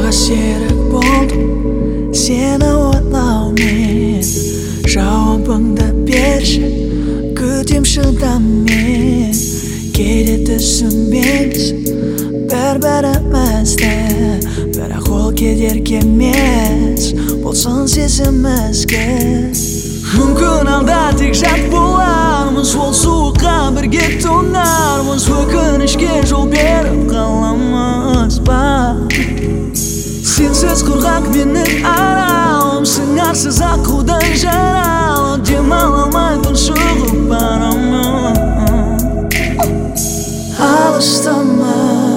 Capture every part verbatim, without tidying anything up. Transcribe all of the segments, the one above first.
Serek boldum seni oylaumen Javobingda berishni kutyapman shidammen Кейде түсінбейміз бір-бірімізді Бірақ ол кедергі емес болсын сезімімізге Мүмкін алда тек жат болармыз Ол суыққа бірге тоңармыз Өкінішке жол беріп қаламыз ба Сенсіз құрғақ менің аралым Сыңарсыз аққудай жаралым Демала алмай тұншығып барамын Алыстама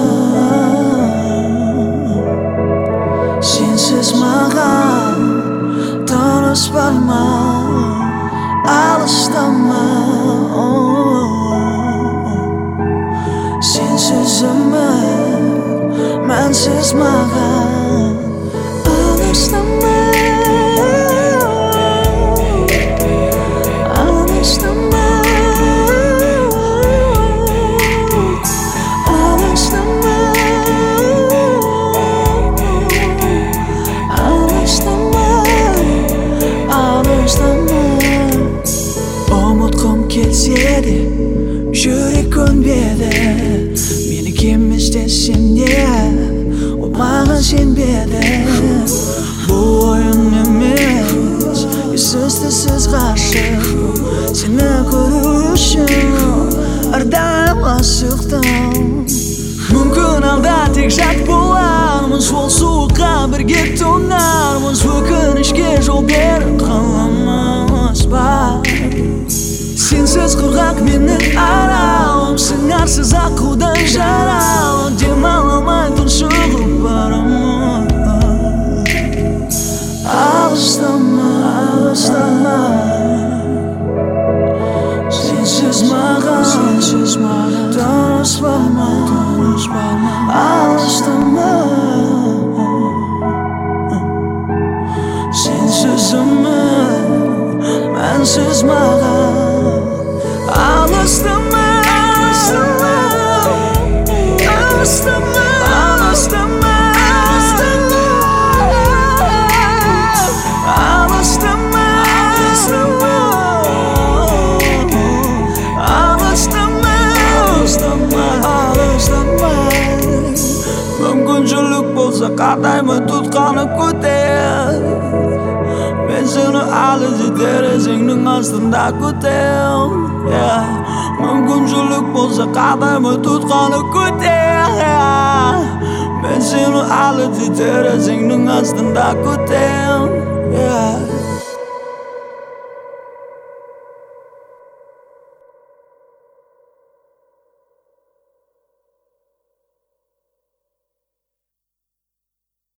Сенсіз маған тыныс барма Алыстама Сенсіз өмір мәнсіз маған Алыстама Ұмытқым келсе де жүрек көнбеді Мені кем іздесем де ол маған сенбеді Бұл ойын емес ессіз түссіз ғашық Сені көру үшін әрдайым асықтым Мүмкін алда тек жат болармыз Ол суыққа бірге тоңармыз Өкінішке жол беріп қаламыз ба Сенсіз құрғақ менің аралым Сыңарсыз аққудай жаралым Демала алмай тұншығып барамын Алыстама, алыстама Сенсіз маған, сенсіз маған тыныс барма, тыныс барма Алыстама Сенсіз өмір мәнсіз маған Алыстама, алыстама Алыстама, алыстама Алыстама, алыстама Алыстама, алыстама Мүмкіншілік болса қадаймы тұтқаны көтер Мен сені әлі де терезеңнің астында көтем Мүмкіншілік болса қадаймы тұтқаны көтер Мен сені әлі де терезеңнің астында көтем